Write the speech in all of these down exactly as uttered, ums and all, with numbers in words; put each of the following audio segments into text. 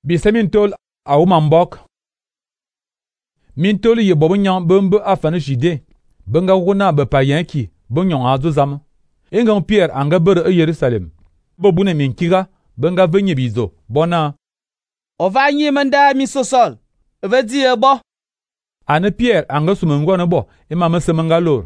Bisa min tol a wuma mbok. Min tol ye bobo nyan bembe afane jide. Benga wuna be pa yanki bon nyon azo zam. Engan Pierre anga bere e Yerusalem. Bobu ne min kiga benga venye bizo. Bona. O va nyi manda mi sosol. Ve di e bo. Ane Pierre anga sumengo na bo. Ema mese menga lor.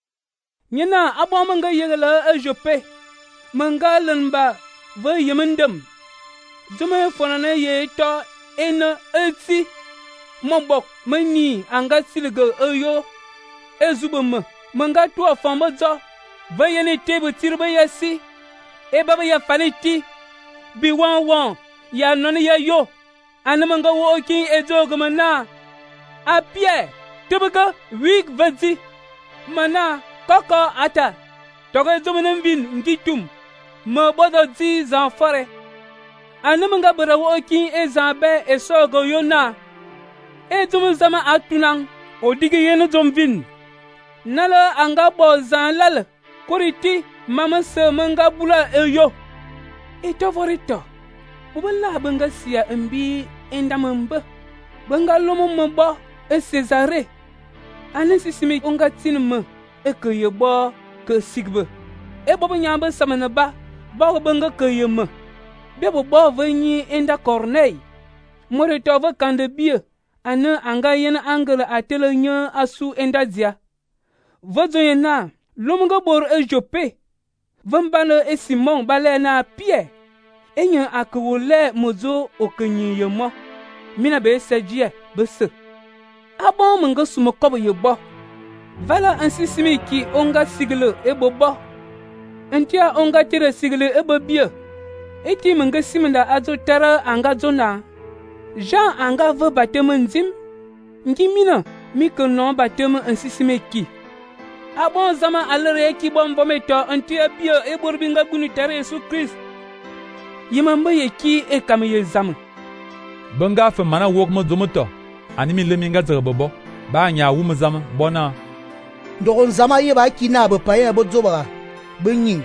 Nyina abo menga yegela e Jope. Menga lenba ve yemendem. Zume fonana ye to ena eti. Mobok mani anga silga eyo. Ezubum menga to famba zo. Ve yene tebe tirbe yasi. E baba ya faniti. Bi wan wan ya noni ya yo. Ane menga wo kin ezo gmana. A Pierre tebega wig vadi. Mana koko ata. Toge zumenen vin ngitum. Me bodo di zanfore. Ane menga bera wo kin e zanbe e sogo yona. E zum zama atunang. O digi yene zum vin. Nala anga bo zan lal. Koriti mama se menga bula e yo. E to vorito. Ubala benga siya mbi endamembe. Benga lomo mbo e Cesare. Ane sisimi onga tinme e ke ye bo ke sigbe. E bobo nyamba samana ba. Ba benga ke ye me. Bebo bo venyi enda Corneille. Morito va kande bie. Ane anga yena angele atele nye asu enda dia. Vozo yena lomonga bor e Jope. Vambale e Simon bale na Pierre. Enye akwole mozo okenyi yemo. Mina be sejie bese. Abon menga sumo kobo yebo. Vala ansi simi ki onga sigle e bobo. Entia onga tire sigle e bobie. Eti menga simenda azo tara anga zona. Jean anga ve bateme nzim. Nki mina mi ke non bateme ansi simi ki. Abon zama alere ki bon vometo entia bie e borbinga bunu tare Yesu Christ. Yimamba ye ki e kame ye zame. Benga fe mana wok mo zomoto. Animi leminga zerbobo. Ba nya wum zam bona. Dogon zama ye ba kina be paye bo zoba. Benyin.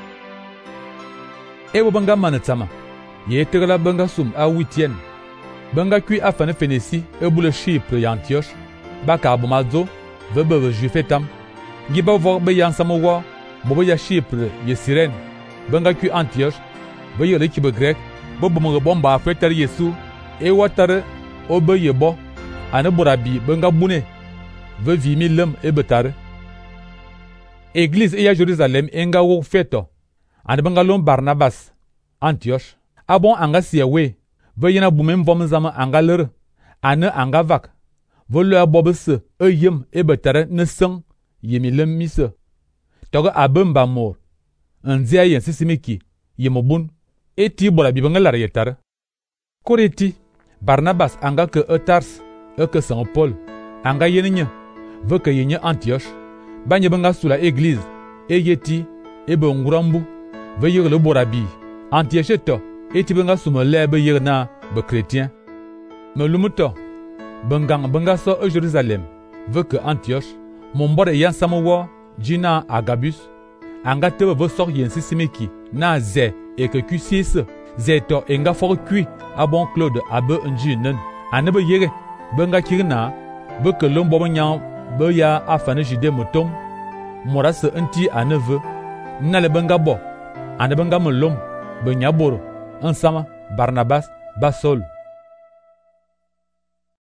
E wo benga manatama. Ye tegala benga sum a huitième. Benga kui afane fenesi e bule Chypre ya Antioche. Ba ka bomazo vebe jufetam. Giba vo be yansamo wo. Bobo ya Chypre ye Cyrène. Benga kui Antioche. Ve yele ki be grec. Bobo mo bomba fetar Yesu. E watare obe yebo. Ane borabi benga bune. Ve vi mi lem e betare. Église e ya Jérusalem enga wo feto. Ane benga lom Barnabas. Antioche. Abon anga siyawe. Ve yena bumem vom zama anga lere. Ane anga vak. Ve lo abobese e yem e betare ne seng. Yemi lem mise. Toge abe mba mor. Nzia yen sisimiki. Yemobun. Eti borabi benga lare yetare. Koreti. Barnabas anga ke e Tars. E ke Saint Paul. Anga yenye. Ve ke yenye Antioche. Banye benga sula église. E yeti. E be ngurambu. Ve yere le borabi. Antioche to. Eti benga sume lebe yere na be chrétien. Me lumuto. Bengang benga so e Jérusalem. Ve ke Antioche. Mombore yan samowo. Jina Agabus. Anga tebe ve sok yen sisimeki. Na ze. E ke kusise. Ze to enga for kui. Abon Claude abe nji nen. Anebe yere. Benga kirina. Be ke lombo nyan. Be ya afane jide motom. Morase enti aneve. Nale benga bo. Ane benga melom. Be nyaboro. Ensama Barnabas Basol.